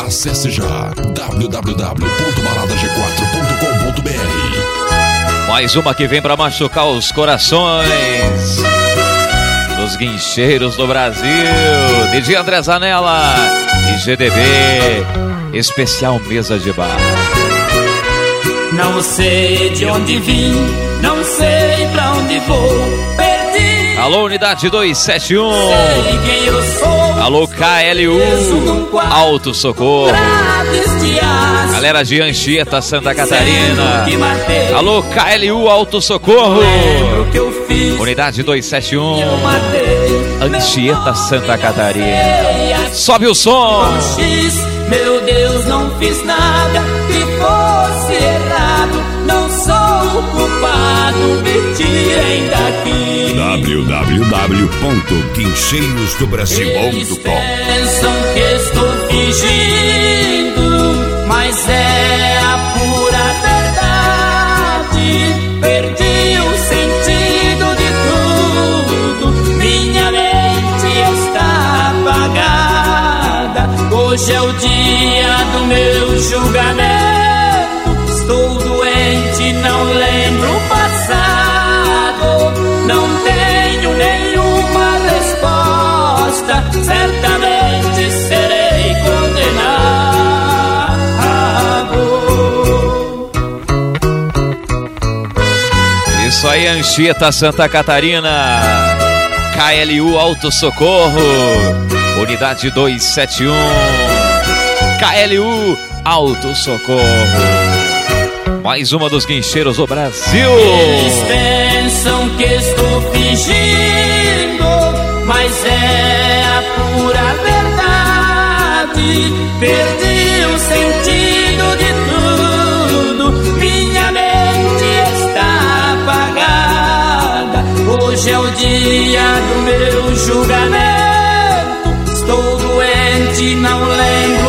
Acesse já www.baladag4.com.br. Mais uma que vem para machucar os corações dos guincheiros do Brasil. DJ André Zanella e GDB, especial mesa de bar. Não sei de onde vim, não sei pra onde vou, perdi. Alô, unidade 271. Sei quem eu sou. Alô, KLU Auto Socorro. Galera de Anchieta, Santa Catarina. Alô, KLU Auto Socorro. Unidade 271. Anchieta, Santa Catarina. Sobe o som. Meu Deus, não fiz nada que fosse errado. Não sou o culpado, me tirem daqui. www.guincheirosdobrasil.com. Eles pensam que estou fingindo, mas é a pura verdade. Perdi o sentido de tudo, minha mente está apagada. Hoje é o dia do meu julgamento. Estou doente, não lembro o passado. Não tenho nenhuma resposta. Certamente serei condenado. Isso aí, Anchieta, Santa Catarina. KLU Auto Socorro. Unidade 271. KLU Auto Socorro. Mais uma dos guincheiros do Brasil. Eles pensam que estou fingindo, mas é a pura verdade. Perdi o sentido de tudo, minha mente está apagada. Hoje é o dia do meu julgamento. Estou doente, não lembro